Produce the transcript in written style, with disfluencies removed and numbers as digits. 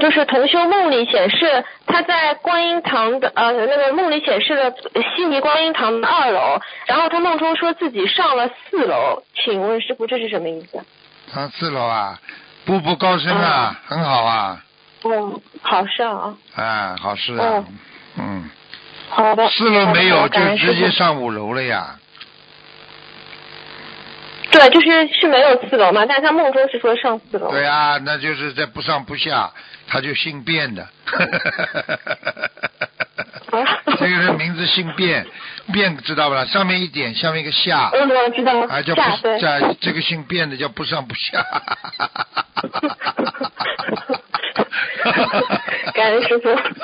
就是同修梦里显示他在观音堂的那个梦里显示了悉尼观音堂的2楼，然后他梦中说自己上了4楼，请问师傅这是什么意思？ 上4楼啊，步步高升啊，很好啊。 好事啊。 好事啊。 好的。 4楼没有就直接上5楼了呀。 对，是没有4楼嘛，但是他梦中是说上4楼。 对啊，那就是在不上不下，他就姓卞的。这个人名字姓卞，卞知道吧？上面一点，下面一个下。 我知道。 叫不这个姓卞的叫不上不下。 感恩师傅。